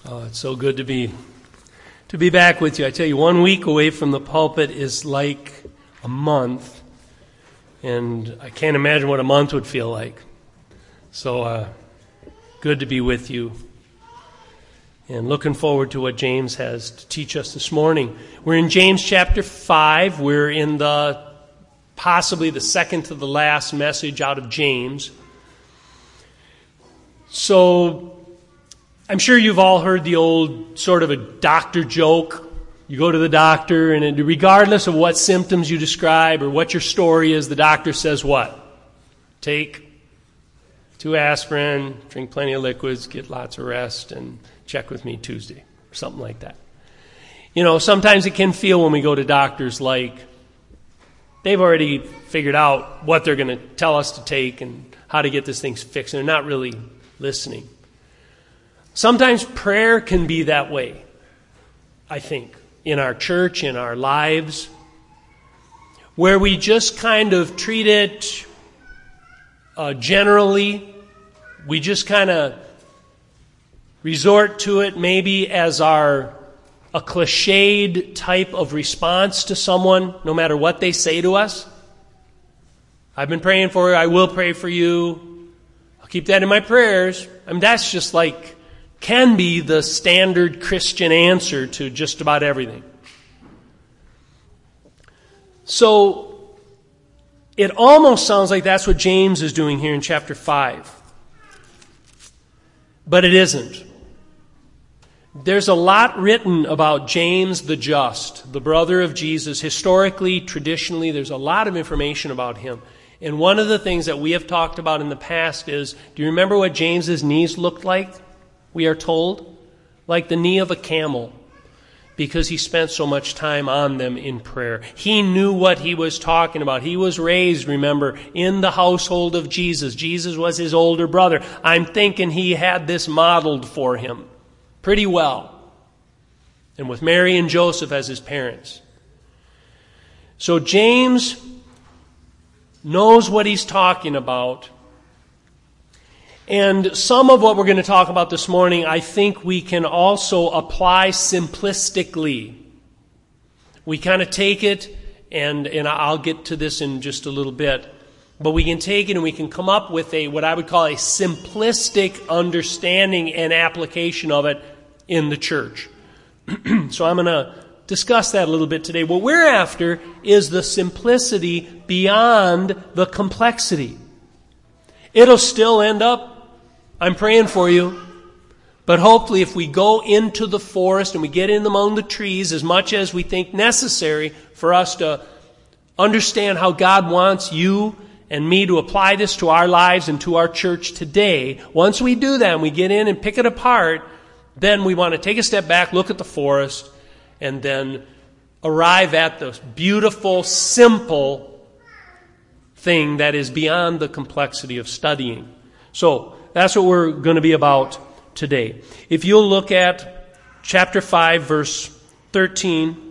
Oh, it's so good to be back with you. I tell you, 1 week away from the pulpit is like a month, and I can't imagine what a month would feel like. So good to be with you, and looking forward to what James has to teach us this morning. We're in James chapter 5. We're in possibly the second to the last message out of James. So I'm sure you've all heard the old sort of a doctor joke. You go to the doctor, and regardless of what symptoms you describe or what your story is, the doctor says what? Take 2 aspirin, drink plenty of liquids, get lots of rest, and check with me Tuesday, or something like that. You know, sometimes it can feel when we go to doctors like they've already figured out what they're going to tell us to take and how to get this thing fixed, and they're not really listening. Sometimes prayer can be that way, I think, in our church, in our lives, where we just kind of treat it generally. We just kind of resort to it maybe as a cliched type of response to someone, no matter what they say to us. I've been praying for you. I will pray for you. I'll keep that in my prayers. I mean, that's just can be the standard Christian answer to just about everything. So it almost sounds like that's what James is doing here in chapter 5. But it isn't. There's a lot written about James the Just, the brother of Jesus. Historically, traditionally, there's a lot of information about him. And one of the things that we have talked about in the past is, do you remember what James's knees looked like? We are told, like the knee of a camel, because he spent so much time on them in prayer. He knew what he was talking about. He was raised, remember, in the household of Jesus. Jesus was his older brother. I'm thinking he had this modeled for him pretty well, and with Mary and Joseph as his parents. So James knows what he's talking about. And some of what we're going to talk about this morning, I think we can also apply simplistically. We kind of take it, and I'll get to this in just a little bit, but we can take it and we can come up with what I would call a simplistic understanding and application of it in the church. So I'm going to discuss that a little bit today. What we're after is the simplicity beyond the complexity. It'll still end up, I'm praying for you, but hopefully if we go into the forest and we get in among the trees as much as we think necessary for us to understand how God wants you and me to apply this to our lives and to our church today, once we do that and we get in and pick it apart, then we want to take a step back, look at the forest, and then arrive at the beautiful, simple thing that is beyond the complexity of studying. So that's what we're going to be about today. If you'll look at chapter 5, verse 13,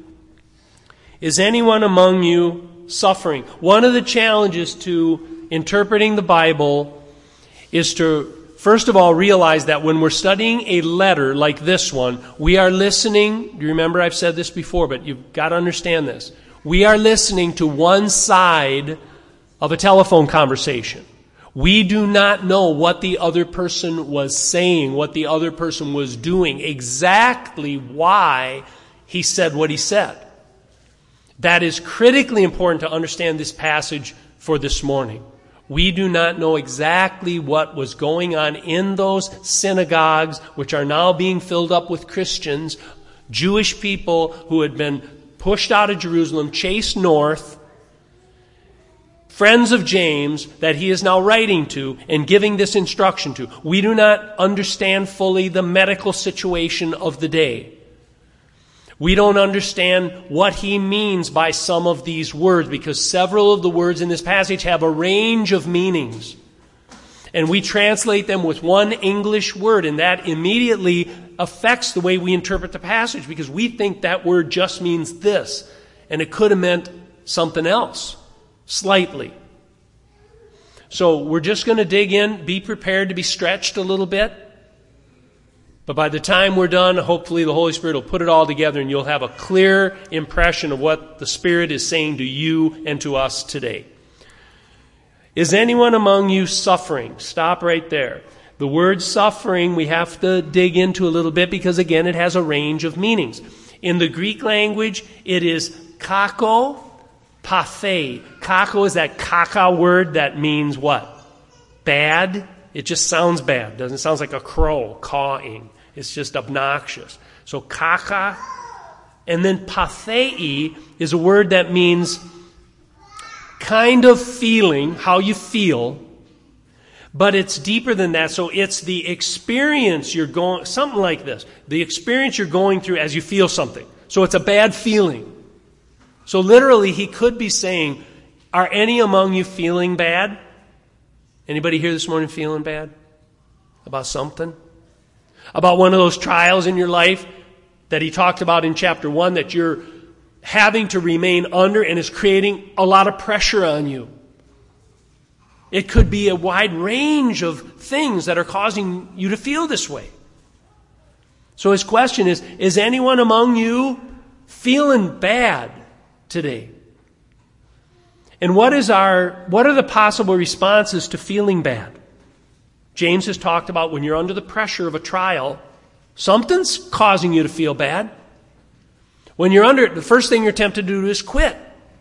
is anyone among you suffering? One of the challenges to interpreting the Bible is to, first of all, realize that when we're studying a letter like this one, we are listening. Do you remember I've said this before, but you've got to understand this. We are listening to one side of a telephone conversation. We do not know what the other person was saying, what the other person was doing, exactly why he said what he said. That is critically important to understand this passage for this morning. We do not know exactly what was going on in those synagogues, which are now being filled up with Christians, Jewish people who had been pushed out of Jerusalem, chased north, friends of James that he is now writing to and giving this instruction to. We do not understand fully the medical situation of the day. We don't understand what he means by some of these words, because several of the words in this passage have a range of meanings. And we translate them with one English word, and that immediately affects the way we interpret the passage, because we think that word just means this, and it could have meant something else. Slightly. So we're just going to dig in, be prepared to be stretched a little bit. But by the time we're done, hopefully the Holy Spirit will put it all together and you'll have a clear impression of what the Spirit is saying to you and to us today. Is anyone among you suffering? Stop right there. The word suffering we have to dig into a little bit because, again, it has a range of meanings. In the Greek language, it is kako, pathe. Kako is that kaka word that means what? Bad. It just sounds bad. Doesn't sound like a crow cawing. It's just obnoxious. So kaka. And then pathei is a word that means kind of feeling, how you feel. But it's deeper than that. So it's the experience you're going, something like this. The experience you're going through as you feel something. So it's a bad feeling. So literally he could be saying, are any among you feeling bad? Anybody here this morning feeling bad? About something? About one of those trials in your life that he talked about in chapter 1 that you're having to remain under and is creating a lot of pressure on you. It could be a wide range of things that are causing you to feel this way. So his question is anyone among you feeling bad today? And what are the possible responses to feeling bad? James has talked about when you're under the pressure of a trial, something's causing you to feel bad. When you're under it, the first thing you're tempted to do is quit.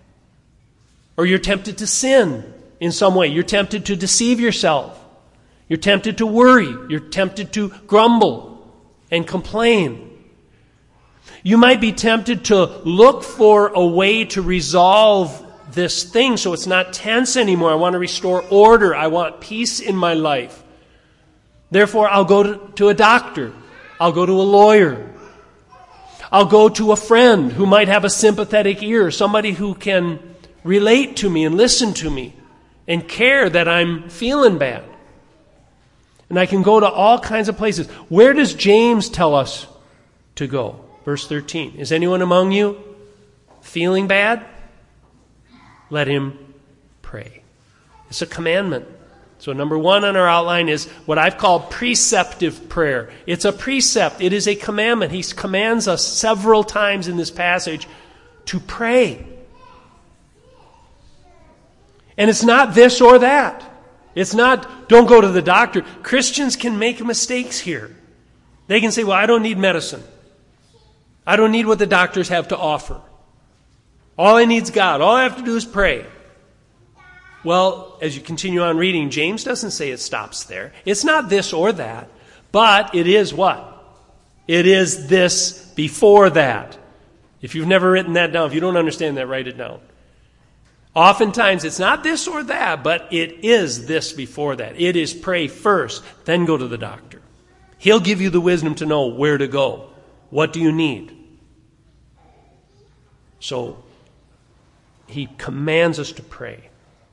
Or you're tempted to sin in some way. You're tempted to deceive yourself. You're tempted to worry. You're tempted to grumble and complain. You might be tempted to look for a way to resolve this thing so it's not tense anymore. I want to restore order. I want peace in my life. Therefore, I'll go to a doctor. I'll go to a lawyer. I'll go to a friend who might have a sympathetic ear, somebody who can relate to me and listen to me and care that I'm feeling bad. And I can go to all kinds of places. Where does James tell us to go? Verse 13. Is anyone among you feeling bad? Let him pray. It's a commandment. So number 1 on our outline is what I've called preceptive prayer. It's a precept. It is a commandment. He commands us several times in this passage to pray. And it's not this or that. It's not, don't go to the doctor. Christians can make mistakes here. They can say, well, I don't need medicine. I don't need what the doctors have to offer. All I need is God. All I have to do is pray. Well, as you continue on reading, James doesn't say it stops there. It's not this or that, but it is what? It is this before that. If you've never written that down, if you don't understand that, write it down. Oftentimes it's not this or that, but it is this before that. It is pray first, then go to the doctor. He'll give you the wisdom to know where to go. What do you need? So he commands us to pray.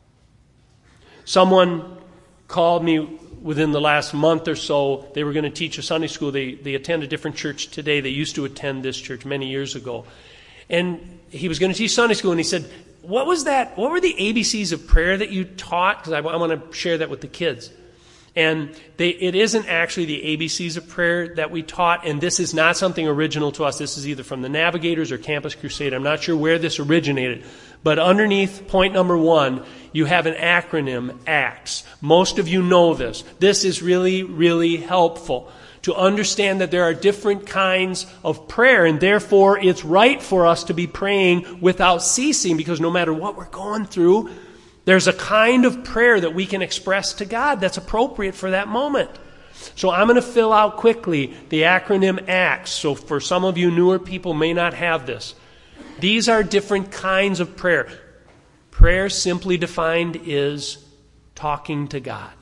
Someone called me within the last month or so. They were going to teach a Sunday school. They attend a different church today. They used to attend this church many years ago. And he was going to teach Sunday school, and he said, what was that? What were the ABCs of prayer that you taught? Because I want to share that with the kids. And it isn't actually the ABCs of prayer that we taught, and this is not something original to us. This is either from the Navigators or Campus Crusade. I'm not sure where this originated. But underneath point number 1, you have an acronym, ACTS. Most of you know this. This is really, really helpful to understand that there are different kinds of prayer, and therefore it's right for us to be praying without ceasing, because no matter what we're going through, there's a kind of prayer that we can express to God that's appropriate for that moment. So I'm going to fill out quickly the acronym ACTS. So for some of you newer people may not have this. These are different kinds of prayer. Prayer, simply defined, is talking to God.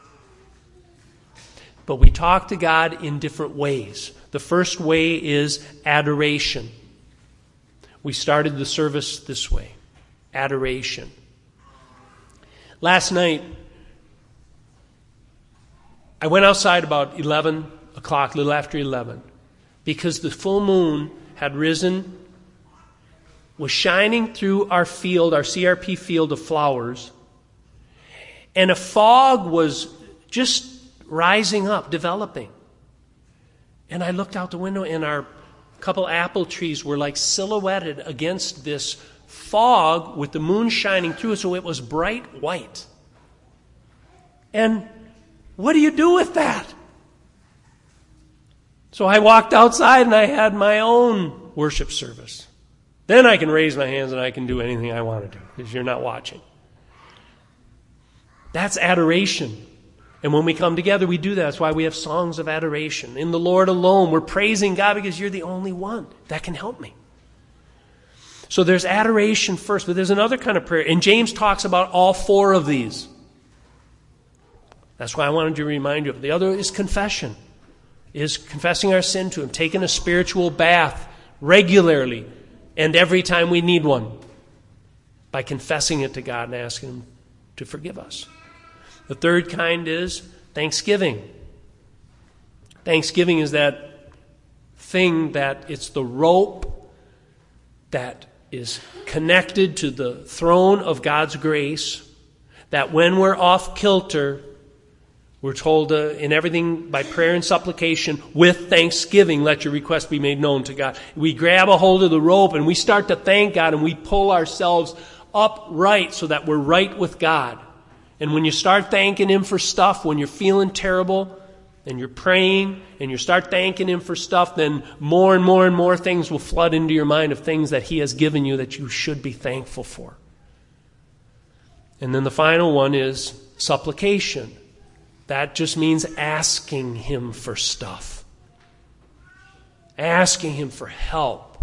But we talk to God in different ways. The first way is adoration. We started the service this way. Adoration. Last night, I went outside about 11 o'clock, a little after 11, because the full moon had risen, was shining through our field, our CRP field of flowers, and a fog was just rising up, developing. And I looked out the window, and our couple apple trees were like silhouetted against this fog with the moon shining through it, so it was bright white. And what do you do with that? So I walked outside and I had my own worship service. Then I can raise my hands and I can do anything I want to do because you're not watching. That's adoration. And when we come together, we do that. That's why we have songs of adoration. In the Lord alone, we're praising God because you're the only one that can help me. So there's adoration first, but there's another kind of prayer. And James talks about all four of these. That's why I wanted to remind you of it. The other is confession. Is confessing our sin to Him, taking a spiritual bath regularly and every time we need one by confessing it to God and asking Him to forgive us. The third kind is thanksgiving. Thanksgiving is that thing that it's the rope that is connected to the throne of God's grace, that when we're off kilter, we're told in everything by prayer and supplication, with thanksgiving, let your request be made known to God. We grab a hold of the rope and we start to thank God and we pull ourselves upright so that we're right with God. And when you start thanking Him for stuff, when you're feeling terrible and you're praying and you start thanking Him for stuff, then more and more and more things will flood into your mind of things that He has given you that you should be thankful for. And then the final one is supplication. That just means asking Him for stuff. Asking Him for help.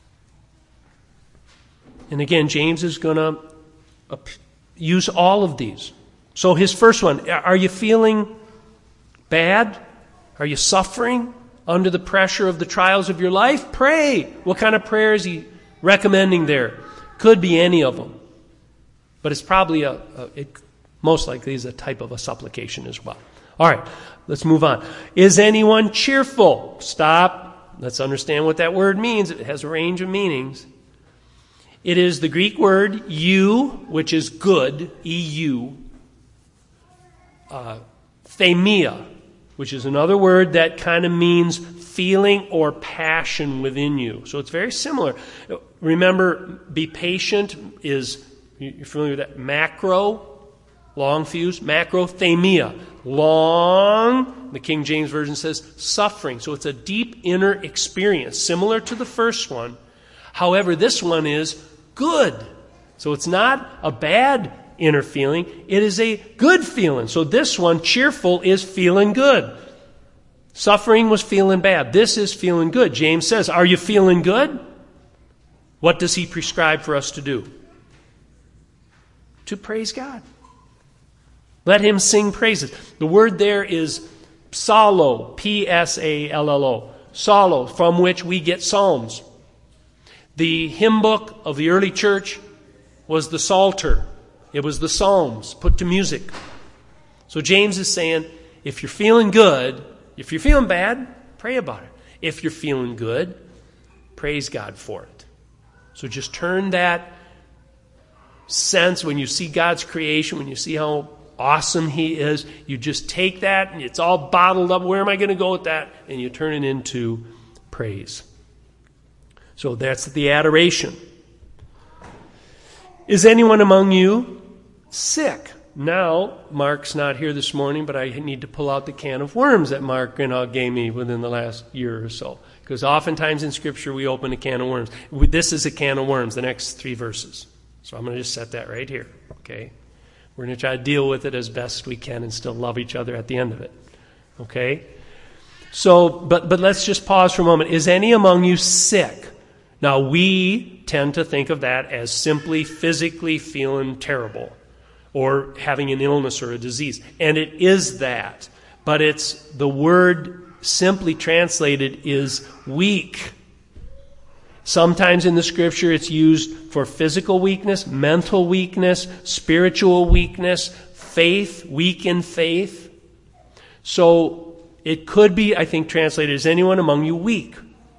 And again, James is going to use all of these. So his first one, are you feeling bad? Are you suffering under the pressure of the trials of your life? Pray. What kind of prayer is he recommending there? Could be any of them. But it's probably most likely is a type of a supplication as well. All right, let's move on. Is anyone cheerful? Stop. Let's understand what that word means. It has a range of meanings. It is the Greek word eu, which is good, E-U. Themia, which is another word that kind of means feeling or passion within you. So it's very similar. Remember, be patient is, you're familiar with that, macro, long fuse, macrothemia, long, the King James Version says suffering. So it's a deep inner experience, similar to the first one. However, this one is good. So it's not a bad inner feeling, it is a good feeling. So this one, cheerful, is feeling good. Suffering was feeling bad. This is feeling good. James says, are you feeling good? What does he prescribe for us to do? To praise God. Let him sing praises. The word there is psallo, P-S-A-L-L-O, psallo, from which we get psalms. The hymn book of the early church was the Psalter. It was the Psalms put to music. So James is saying, if you're feeling good, if you're feeling bad, pray about it. If you're feeling good, praise God for it. So just turn that sense when you see God's creation, when you see how awesome He is, you just take that and it's all bottled up. Where am I going to go with that? And you turn it into praise. So that's the adoration. Is anyone among you sick? Now, Mark's not here this morning, but I need to pull out the can of worms that Mark gave me within the last year or so. Because oftentimes in Scripture we open a can of worms. This is a can of worms, the next 3 verses. So I'm going to just set that right here. Okay? We're going to try to deal with it as best we can and still love each other at the end of it. Okay? So, but let's just pause for a moment. Is any among you sick? Now, we tend to think of that as simply physically feeling terrible or having an illness or a disease. And it is that. But it's the word simply translated is weak. Sometimes in the Scripture it's used for physical weakness, mental weakness, spiritual weakness, faith, weak in faith. So it could be, I think, translated, is anyone among you weak?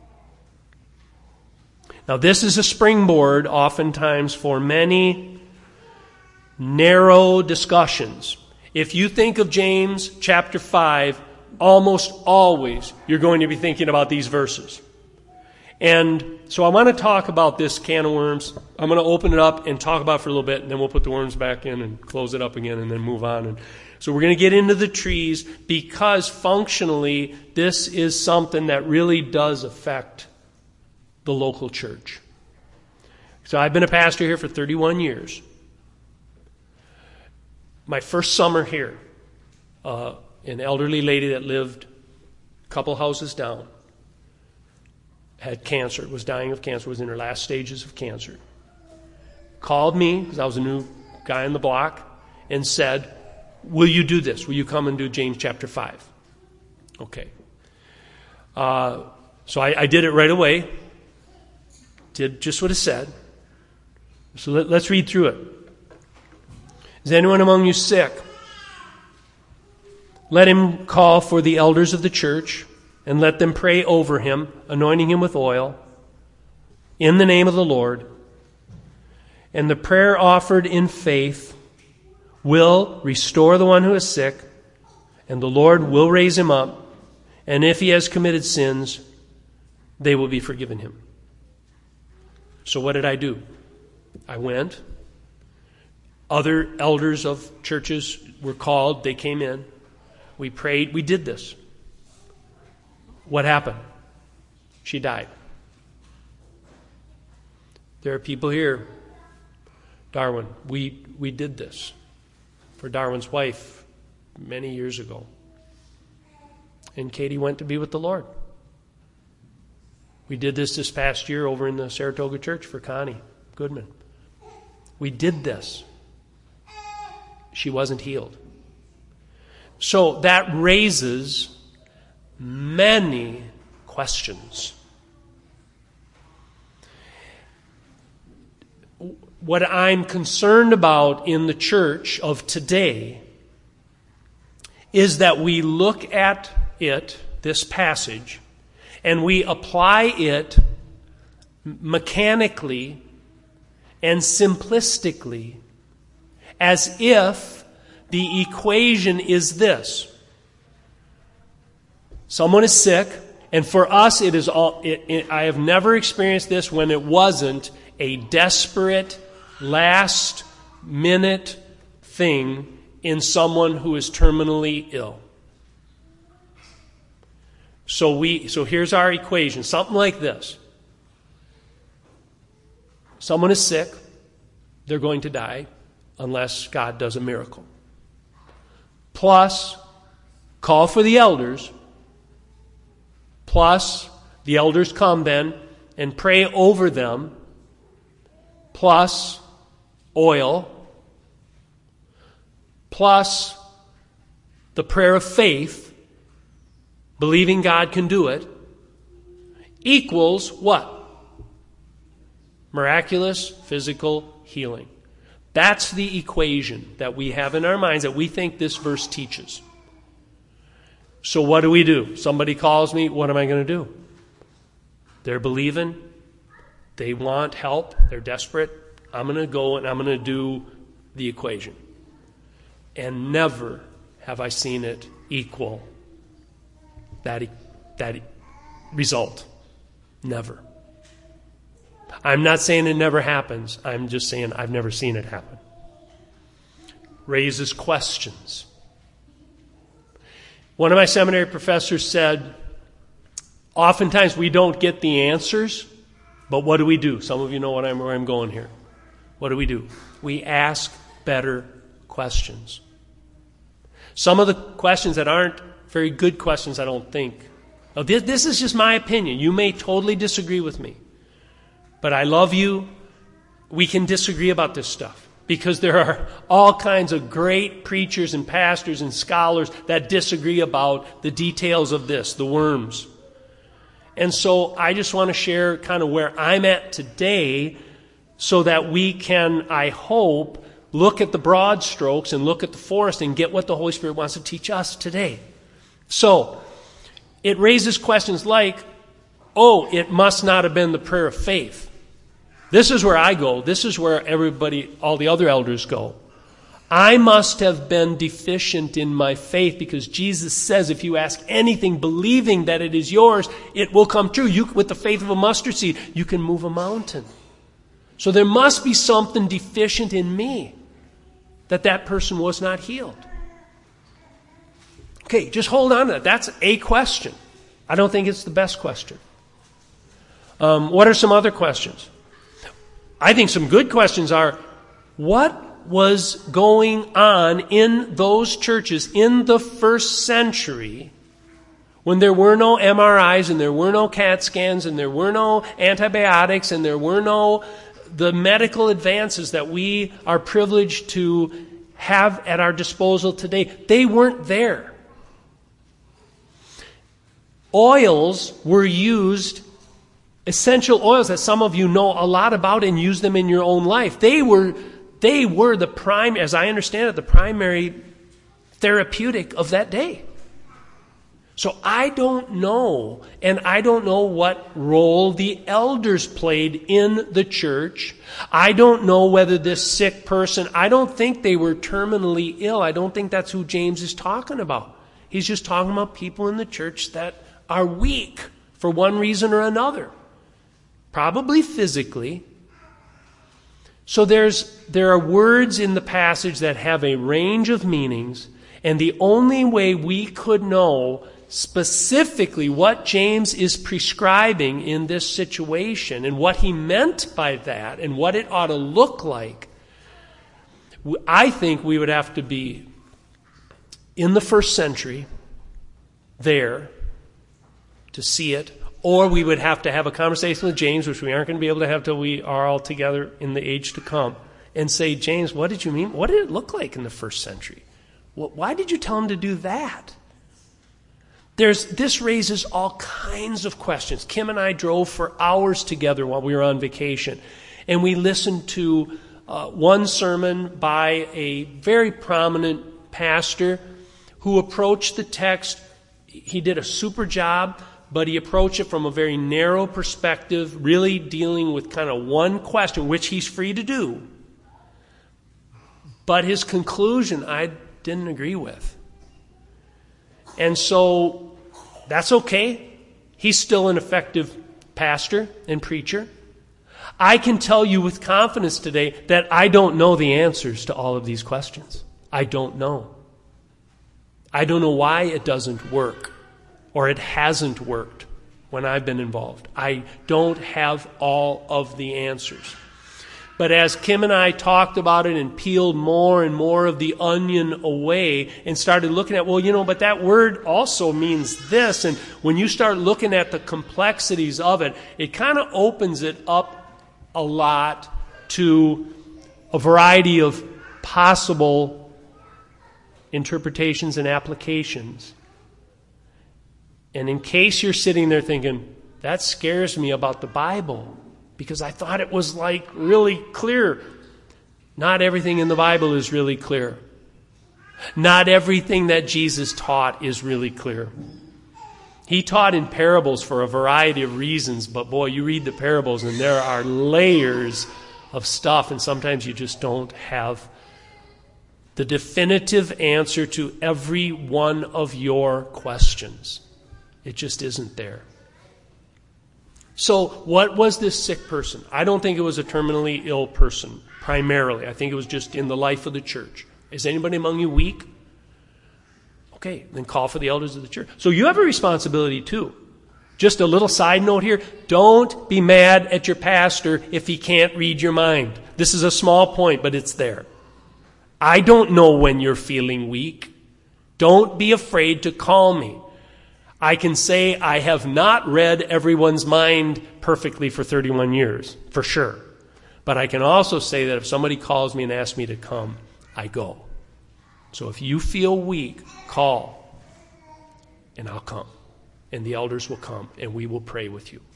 Now this is a springboard oftentimes for many narrow discussions. If you think of James chapter 5, almost always you're going to be thinking about these verses. And so I want to talk about this can of worms. I'm going to open it up and talk about it for a little bit, and then we'll put the worms back in and close it up again and then move on. And so we're going to get into the trees because functionally this is something that really does affect the local church. So I've been a pastor here for 31 years. My first summer here, an elderly lady that lived a couple houses down had cancer, was dying of cancer, was in her last stages of cancer. Called me, because I was a new guy on the block, and said, will you do this? Will you come and do James chapter 5? Okay. So I did it right away. Did just what it said. So let's read through it. Is anyone among you sick? Let him call for the elders of the church, and let them pray over him, anointing him with oil, in the name of the Lord. And the prayer offered in faith will restore the one who is sick, and the Lord will raise him up. And if he has committed sins, they will be forgiven him. So what did I do? I went. Other elders of churches were called. They came in. We prayed. We did this. What happened? She died. There are people here. Darwin, we did this for Darwin's wife many years ago. And Katie went to be with the Lord. We did this past year over in the Saratoga church for Connie Goodman. We did this. She wasn't healed. So that raises many questions. What I'm concerned about in the church of today is that we look at it, this passage, and we apply it mechanically and simplistically as if the equation is this. Someone is sick, and for us it is all. I have never experienced this when it wasn't a desperate, last-minute thing in someone who is terminally ill. So here's our equation, something like this. Someone is sick, they're going to die unless God does a miracle. Plus, call for the elders. Plus, the elders come then and pray over them. Plus, oil. Plus, the prayer of faith, believing God can do it, equals what? Miraculous physical healing. That's the equation that we have in our minds that we think this verse teaches. So what do? Somebody calls me, what am I going to do? They're believing. They want help. They're desperate. I'm going to go and I'm going to do the equation. And never have I seen it equal that result. Never. I'm not saying it never happens. I'm just saying I've never seen it happen. Raises questions. One of my seminary professors said, oftentimes we don't get the answers, but what do? Some of you know where I'm going here. What do? We ask better questions. Some of the questions that aren't very good questions, I don't think. Now, this is just my opinion. You may totally disagree with me. But I love you. We can disagree about this stuff. Because there are all kinds of great preachers and pastors and scholars that disagree about the details of this, the worms. And so I just want to share kind of where I'm at today so that we can, I hope, look at the broad strokes and look at the forest and get what the Holy Spirit wants to teach us today. So, it raises questions like, it must not have been the prayer of faith. This is where I go. This is where all the other elders go. I must have been deficient in my faith, because Jesus says if you ask anything believing that it is yours, it will come true. You, with the faith of a mustard seed, you can move a mountain. So there must be something deficient in me that person was not healed. Okay, just hold on to that. That's a question. I don't think it's the best question. What are some other questions? I think some good questions are, what was going on in those churches in the first century when there were no MRIs and there were no CAT scans and there were no antibiotics and there were no the medical advances that we are privileged to have at our disposal today? They weren't there. Oils were used, essential oils that some of you know a lot about and use them in your own life. They were the prime, as I understand it, the primary therapeutic of that day. So I don't know, and I don't know what role the elders played in the church. I don't know whether this sick person, I don't think they were terminally ill. I don't think that's who James is talking about. He's just talking about people in the church that are weak for one reason or another. Probably physically. So there are words in the passage that have a range of meanings, and the only way we could know specifically what James is prescribing in this situation and what he meant by that and what it ought to look like, I think we would have to be in the first century there to see it, or we would have to have a conversation with James, which we aren't going to be able to have till we are all together in the age to come, and say, James, what did you mean? What did it look like in the first century? Why did you tell him to do that? This raises all kinds of questions. Kim and I drove for hours together while we were on vacation, and we listened to one sermon by a very prominent pastor who approached the text. He did a super job, but he approached it from a very narrow perspective, really dealing with kind of one question, which he's free to do. But his conclusion I didn't agree with. And so that's okay. He's still an effective pastor and preacher. I can tell you with confidence today that I don't know the answers to all of these questions. I don't know. I don't know why it doesn't work, or it hasn't worked when I've been involved. I don't have all of the answers. But as Kim and I talked about it and peeled more and more of the onion away and started looking at, but that word also means this. And when you start looking at the complexities of it, it kind of opens it up a lot to a variety of possible interpretations and applications. And in case you're sitting there thinking, that scares me about the Bible, because I thought it was really clear. Not everything in the Bible is really clear. Not everything that Jesus taught is really clear. He taught in parables for a variety of reasons, but boy, you read the parables and there are layers of stuff, and sometimes you just don't have the definitive answer to every one of your questions. It just isn't there. So what was this sick person? I don't think it was a terminally ill person, primarily. I think it was just in the life of the church. Is anybody among you weak? Okay, then call for the elders of the church. So you have a responsibility too. Just a little side note here. Don't be mad at your pastor if he can't read your mind. This is a small point, but it's there. I don't know when you're feeling weak. Don't be afraid to call me. I can say I have not read everyone's mind perfectly for 31 years, for sure. But I can also say that if somebody calls me and asks me to come, I go. So if you feel weak, call, and I'll come. And the elders will come, and we will pray with you.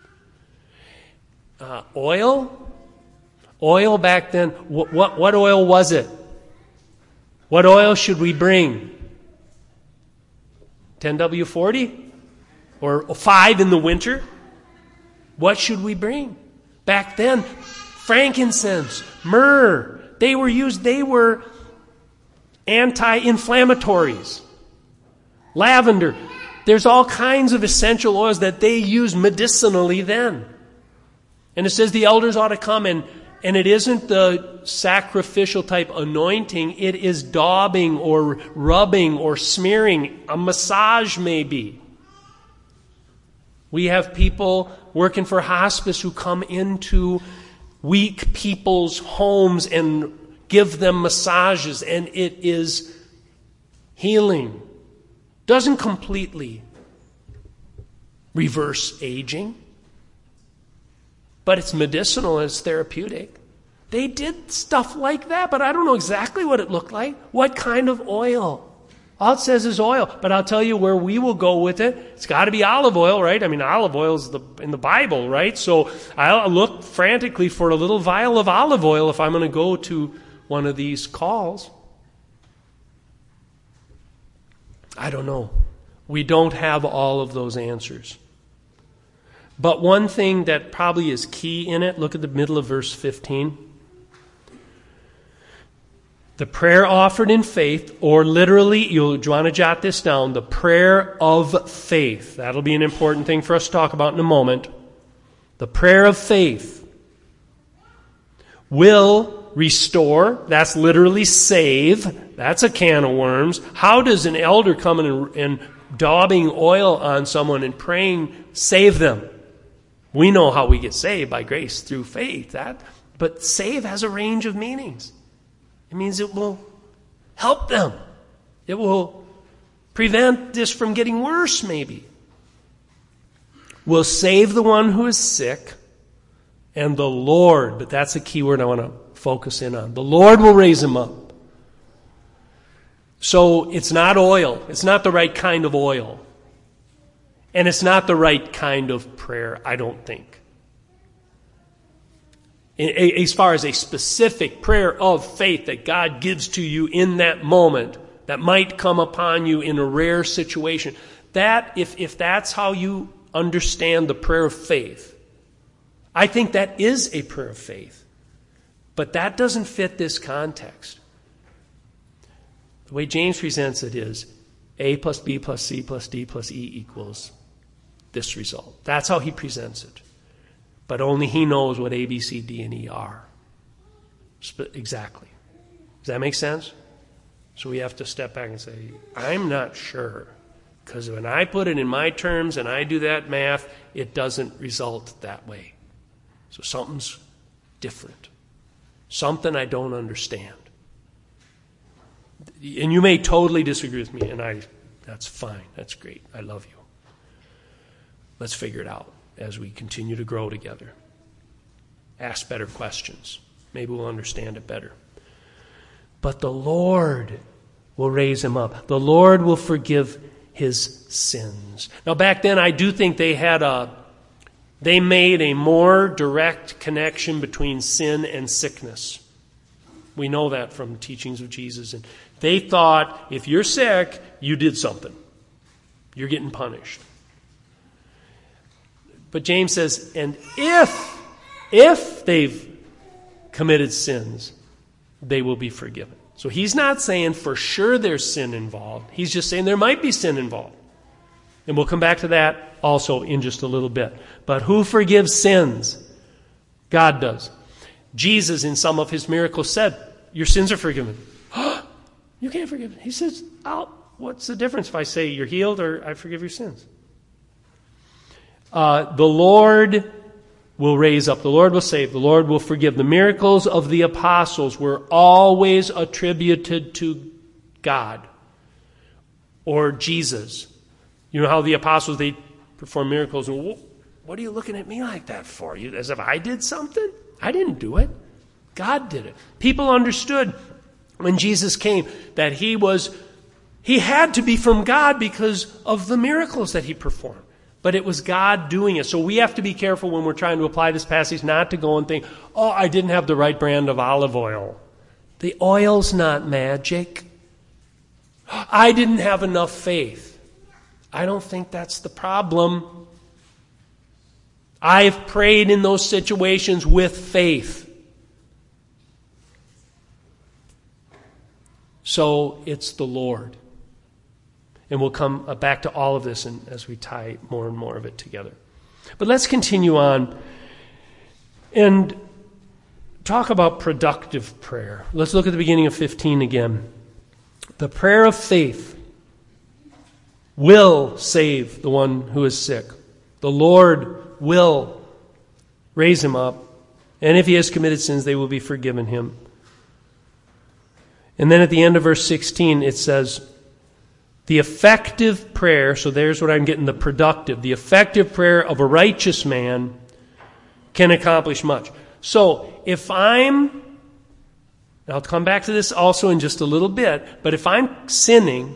Oil? Oil back then, what oil was it? What oil should we bring? 10W40? Or 5 in the winter? What should we bring? Back then, frankincense, myrrh, they were used, they were anti-inflammatories. Lavender. There's all kinds of essential oils that they use medicinally then. And it says the elders ought to come, and it isn't the sacrificial type anointing. It is daubing or rubbing or smearing. A massage maybe. We have people working for hospice who come into weak people's homes and give them massages, and it is healing. Doesn't completely reverse aging, but it's medicinal and it's therapeutic. They did stuff like that, but I don't know exactly what it looked like. What kind of oil? All it says is oil, but I'll tell you where we will go with it. It's got to be olive oil, right? I mean, olive oil is in the Bible, right? So I'll look frantically for a little vial of olive oil if I'm going to go to one of these calls. I don't know. We don't have all of those answers. But one thing that probably is key in it, look at the middle of verse 15. The prayer offered in faith, or literally, you'll want to jot this down, the prayer of faith. That'll be an important thing for us to talk about in a moment. The prayer of faith will restore. That's literally save. That's a can of worms. How does an elder come in and daubing oil on someone and praying, save them? We know how we get saved, by grace through faith. But save has a range of meanings. It means it will help them. It will prevent this from getting worse, maybe. Will save the one who is sick, and the Lord, but that's a key word I want to focus in on. The Lord will raise him up. So it's not oil. It's not the right kind of oil. And it's not the right kind of prayer, I don't think. As far as a specific prayer of faith that God gives to you in that moment, that might come upon you in a rare situation, that, if that's how you understand the prayer of faith, I think that is a prayer of faith. But that doesn't fit this context. The way James presents it is A plus B plus C plus D plus E equals this result. That's how he presents it. But only he knows what A, B, C, D, and E are. Exactly. Does that make sense? So we have to step back and say, I'm not sure. Because when I put it in my terms and I do that math, it doesn't result that way. So something's different. Something I don't understand. And you may totally disagree with me, and that's fine. That's great. I love you. Let's figure it out as we continue to grow together. Ask better questions. Maybe we'll understand it better. But the Lord will raise him up. The Lord will forgive his sins. Now back then I do think they made a more direct connection between sin and sickness. We know that from teachings of Jesus. And they thought, if you're sick, you did something. You're getting punished. But James says, and if they've committed sins, they will be forgiven. So he's not saying for sure there's sin involved. He's just saying there might be sin involved. And we'll come back to that also in just a little bit. But who forgives sins? God does. Jesus, in some of his miracles, said, your sins are forgiven. You can't forgive it. He says, what's the difference if I say you're healed or I forgive your sins? The Lord will raise up. The Lord will save. The Lord will forgive. The miracles of the apostles were always attributed to God or Jesus. You know how the apostles, they perform miracles. And what are you looking at me like that for? As if I did something? I didn't do it. God did it. People understood when Jesus came that he had to be from God because of the miracles that he performed. But it was God doing it. So we have to be careful when we're trying to apply this passage not to go and think, I didn't have the right brand of olive oil. The oil's not magic. I didn't have enough faith. I don't think that's the problem. I've prayed in those situations with faith. So it's the Lord. And we'll come back to all of this as we tie more and more of it together. But let's continue on and talk about productive prayer. Let's look at the beginning of 15 again. The prayer of faith will save the one who is sick. The Lord will raise him up. And if he has committed sins, they will be forgiven him. And then at the end of verse 16, it says, the effective prayer, so there's what I'm getting, the productive. The effective prayer of a righteous man can accomplish much. So if and I'll come back to this also in just a little bit, but if I'm sinning,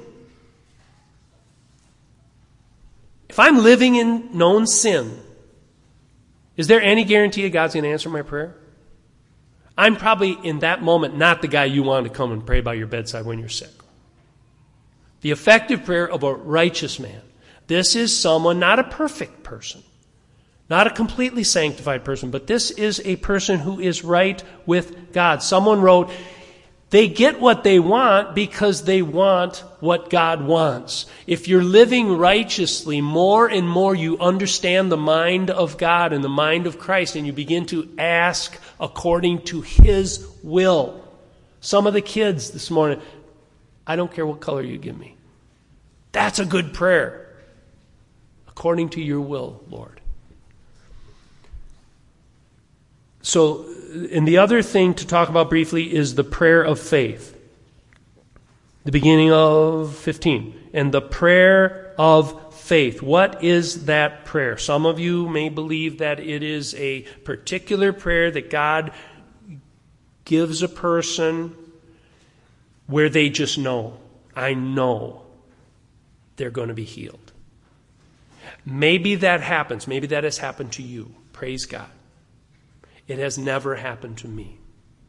if I'm living in known sin, is there any guarantee that God's going to answer my prayer? I'm probably in that moment not the guy you want to come and pray by your bedside when you're sick. The effective prayer of a righteous man. This is someone, not a perfect person, not a completely sanctified person, but this is a person who is right with God. Someone wrote, they get what they want because they want what God wants. If you're living righteously, more and more you understand the mind of God and the mind of Christ, and you begin to ask according to His will. Some of the kids this morning, I don't care what color you give me. That's a good prayer. According to your will, Lord. So, and the other thing to talk about briefly is the prayer of faith. The beginning of 15. And the prayer of faith. What is that prayer? Some of you may believe that it is a particular prayer that God gives a person where they just know, I know they're going to be healed. Maybe that happens. Maybe that has happened to you. Praise God. It has never happened to me.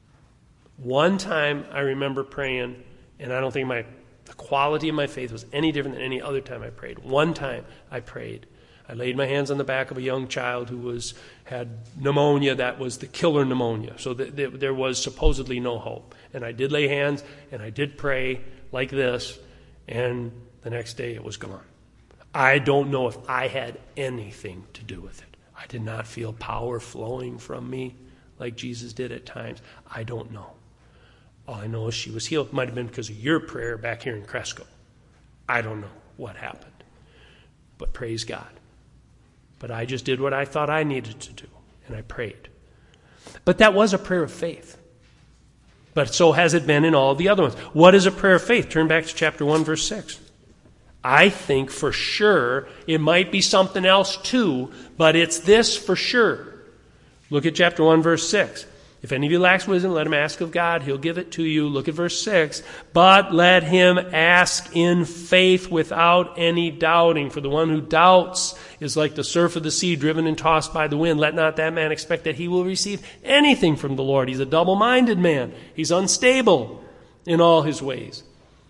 One time I remember praying, and I don't think the quality of my faith was any different than any other time I prayed. One time I prayed. I laid my hands on the back of a young child who had pneumonia that was the killer pneumonia. So there was supposedly no hope. And I did lay hands, and I did pray like this, and the next day it was gone. I don't know if I had anything to do with it. I did not feel power flowing from me like Jesus did at times. I don't know. All I know is she was healed. It might have been because of your prayer back here in Cresco. I don't know what happened. But praise God. But I just did what I thought I needed to do, and I prayed. But that was a prayer of faith. But so has it been in all the other ones. What is a prayer of faith? Turn back to chapter 1, verse 6. I think for sure it might be something else too, but it's this for sure. Look at chapter 1, verse 6. If any of you lacks wisdom, let him ask of God. He'll give it to you. Look at verse 6. But let him ask in faith without any doubting. For the one who doubts is like the surf of the sea driven and tossed by the wind. Let not that man expect that he will receive anything from the Lord. He's a double-minded man. He's unstable in all his ways.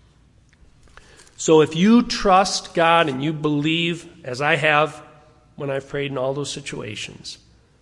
So if you trust God and you believe, as I have when I've prayed in all those situations,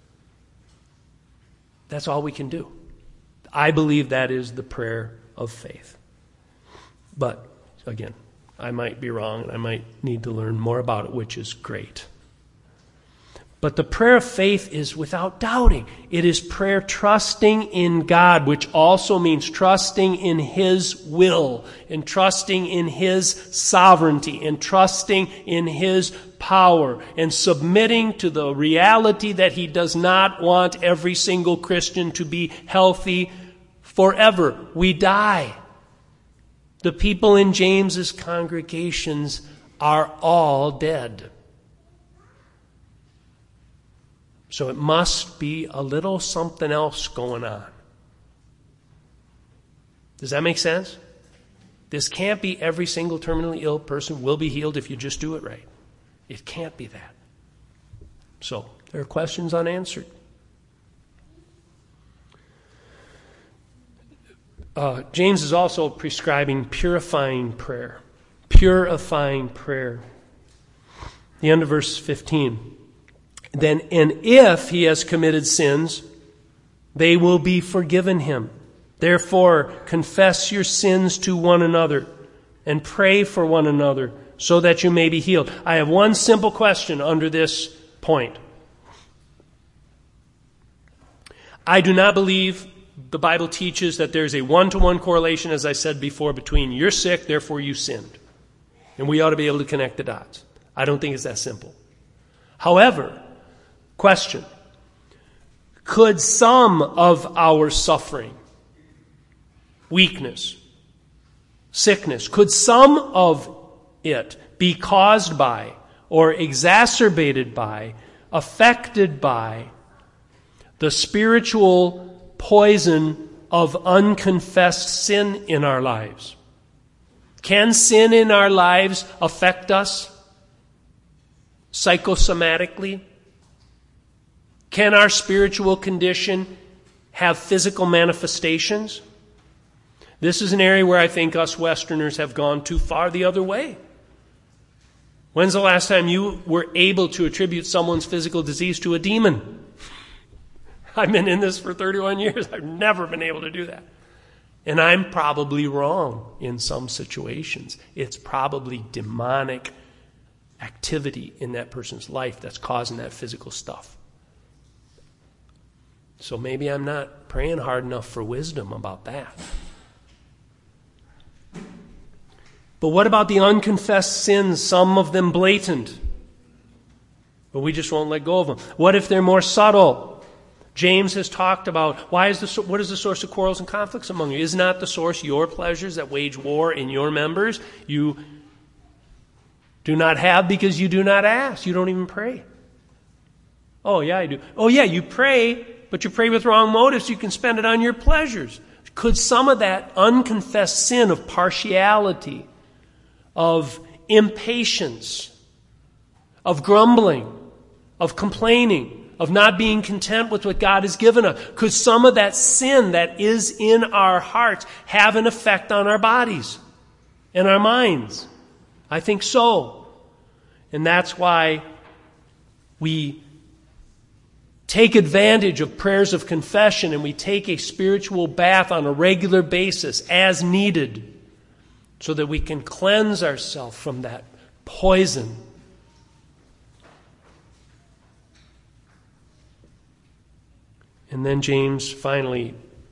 that's all we can do. I believe that is the prayer of faith. But, again, I might be wrong and I might need to learn more about it, which is great. But the prayer of faith is without doubting. It is prayer trusting in God, which also means trusting in His will and trusting in His sovereignty and trusting in His power and submitting to the reality that He does not want every single Christian to be healthy forever. We die. The people in James's congregations are all dead. So it must be a little something else going on. Does that make sense? This can't be every single terminally ill person will be healed if you just do it right. It can't be that. So there are questions unanswered. James is also prescribing purifying prayer. Purifying prayer. The end of verse 15. And if he has committed sins, they will be forgiven him. Therefore, confess your sins to one another and pray for one another so that you may be healed. I have one simple question under this point. I do not believe the Bible teaches that there's a one-to-one correlation, as I said before, between you're sick, therefore you sinned. And we ought to be able to connect the dots. I don't think it's that simple. However, question, could some of our suffering, weakness, sickness, could some of it be caused by or exacerbated by, affected by the spiritual poison of unconfessed sin in our lives? Can sin in our lives affect us psychosomatically? Can our spiritual condition have physical manifestations? This is an area where I think us Westerners have gone too far the other way. When's the last time you were able to attribute someone's physical disease to a demon? I've been in this for 31 years. I've never been able to do that. And I'm probably wrong in some situations. It's probably demonic activity in that person's life that's causing that physical stuff. So maybe I'm not praying hard enough for wisdom about that. But what about the unconfessed sins, some of them blatant, but we just won't let go of them? What if they're more subtle? James has talked about what is the source of quarrels and conflicts among you? Is not the source your pleasures that wage war in your members? You do not have because you do not ask. You don't even pray. Oh, yeah, I do. Oh, yeah, you pray, but you pray with wrong motives. You can spend it on your pleasures. Could some of that unconfessed sin of partiality, of impatience, of grumbling, of complaining, of not being content with what God has given us, could some of that sin that is in our hearts have an effect on our bodies and our minds? I think so. And that's why we take advantage of prayers of confession and we take a spiritual bath on a regular basis as needed so that we can cleanse ourselves from that poison. And then James finally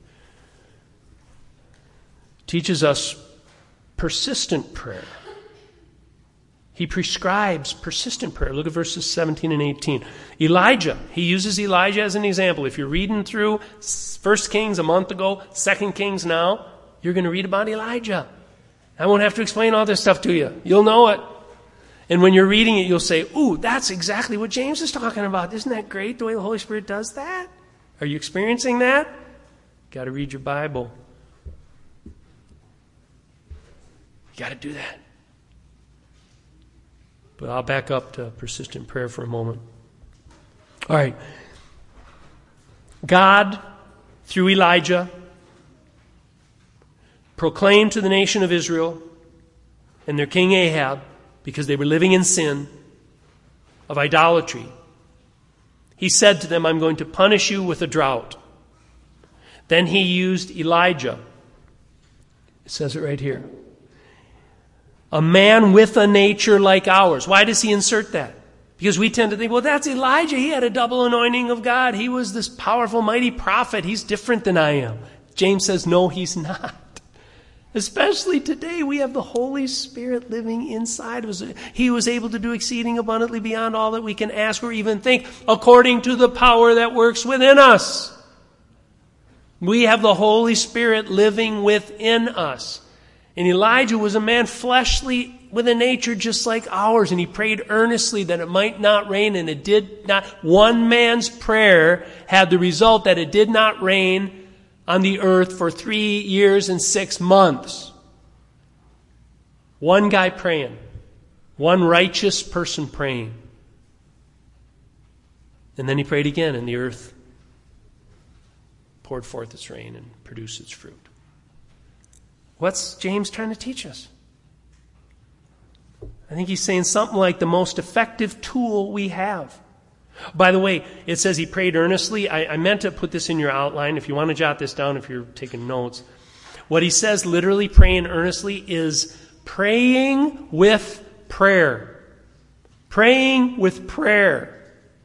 teaches us persistent prayer. He prescribes persistent prayer. Look at verses 17 and 18. Elijah, he uses Elijah as an example. If you're reading through 1 Kings a month ago, 2 Kings now, you're going to read about Elijah. I won't have to explain all this stuff to you. You'll know it. And when you're reading it, you'll say, ooh, that's exactly what James is talking about. Isn't that great the way the Holy Spirit does that? Are you experiencing that? Got to read your Bible. You got to do that. But I'll back up to persistent prayer for a moment. All right. God, through Elijah, proclaimed to the nation of Israel and their king Ahab, because they were living in sin of idolatry, he said to them, I'm going to punish you with a drought. Then he used Elijah. It says it right here. A man with a nature like ours. Why does he insert that? Because we tend to think, well, that's Elijah. He had a double anointing of God. He was this powerful, mighty prophet. He's different than I am. James says, no, he's not. Especially today, we have the Holy Spirit living inside of us. He was able to do exceeding abundantly beyond all that we can ask or even think, according to the power that works within us. We have the Holy Spirit living within us. And Elijah was a man fleshly with a nature just like ours. And he prayed earnestly that it might not rain. And it did not. One man's prayer had the result that it did not rain on the earth for 3 years and 6 months. One guy praying. One righteous person praying. And then he prayed again, and the earth poured forth its rain and produced its fruit. What's James trying to teach us? I think he's saying something like the most effective tool we have By the way, it says he prayed earnestly. I meant to put this in your outline. If you want to jot this down, if you're taking notes. What he says, literally praying earnestly, is praying with prayer. Praying with prayer.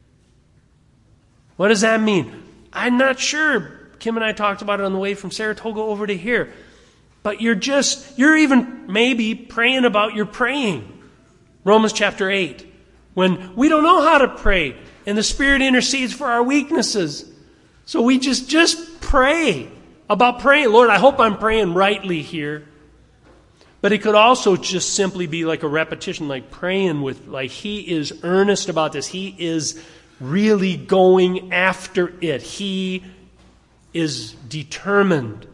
What does that mean? I'm not sure. Kim and I talked about it on the way from Saratoga over to here. But you're even maybe praying about your praying. Romans chapter 8. When we don't know how to pray, and the Spirit intercedes for our weaknesses. So we just pray about praying. Lord, I hope I'm praying rightly here. But it could also just simply be like a repetition, like praying with, like he is earnest about this. He is really going after it. He is determined.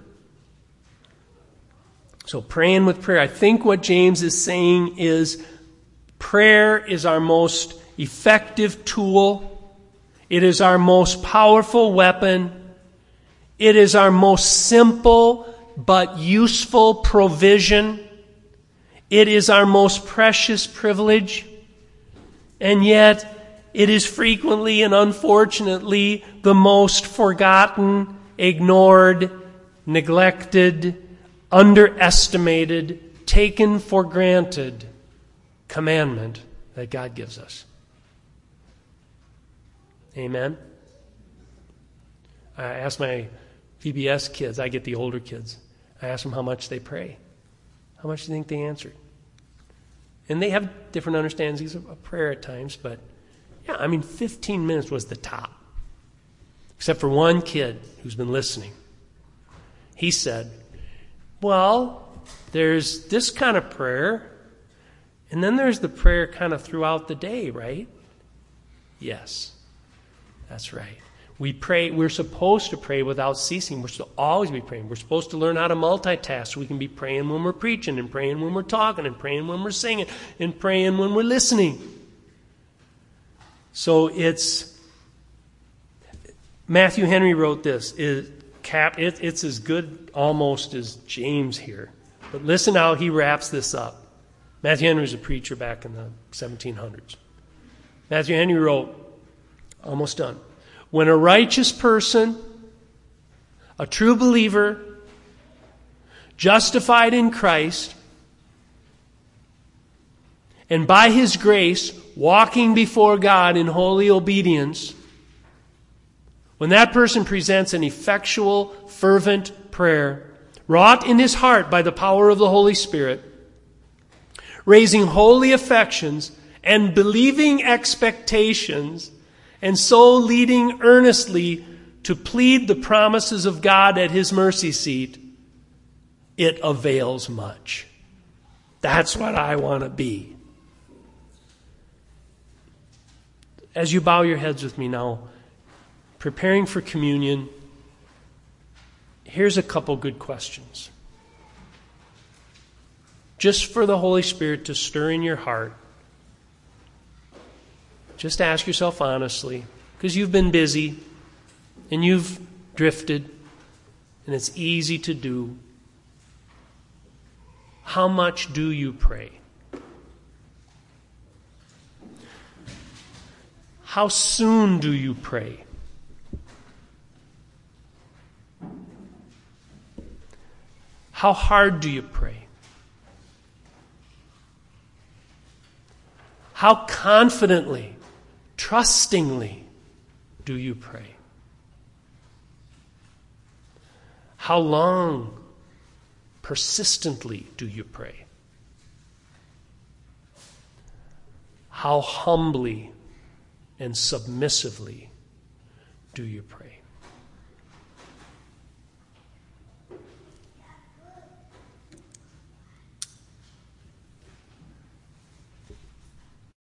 So praying with prayer. I think what James is saying is prayer is our most effective tool. It is our most powerful weapon. It is our most simple but useful provision. It is our most precious privilege. And yet, it is frequently and unfortunately the most forgotten, ignored, neglected, underestimated, taken for granted commandment that God gives us. Amen? I asked my VBS kids, I get the older kids, I asked them how much they pray. How much do you think they answered? And they have different understandings of prayer at times, but 15 minutes was the top. Except for one kid who's been listening. He said, well, there's this kind of prayer, and then there's the prayer kind of throughout the day, right? Yes, that's right. We pray. We're supposed to pray without ceasing. We're supposed to always be praying. We're supposed to learn how to multitask so we can be praying when we're preaching and praying when we're talking and praying when we're singing and praying when we're listening. So it's... Matthew Henry wrote this. It's as good almost as James here. But listen how he wraps this up. Matthew Henry was a preacher back in the 1700s. Matthew Henry wrote, almost done, when a righteous person, a true believer, justified in Christ, and by His grace, walking before God in holy obedience, when that person presents an effectual, fervent prayer, wrought in his heart by the power of the Holy Spirit, raising holy affections and believing expectations, and so leading earnestly to plead the promises of God at His mercy seat, it avails much. That's what I want to be. As you bow your heads with me now, preparing for communion, here's a couple good questions. Just for the Holy Spirit to stir in your heart. Just ask yourself honestly, because you've been busy and you've drifted, and it's easy to do. How much do you pray? How soon do you pray? How hard do you pray? How confidently, trustingly do you pray? How long, persistently do you pray? How humbly and submissively do you pray?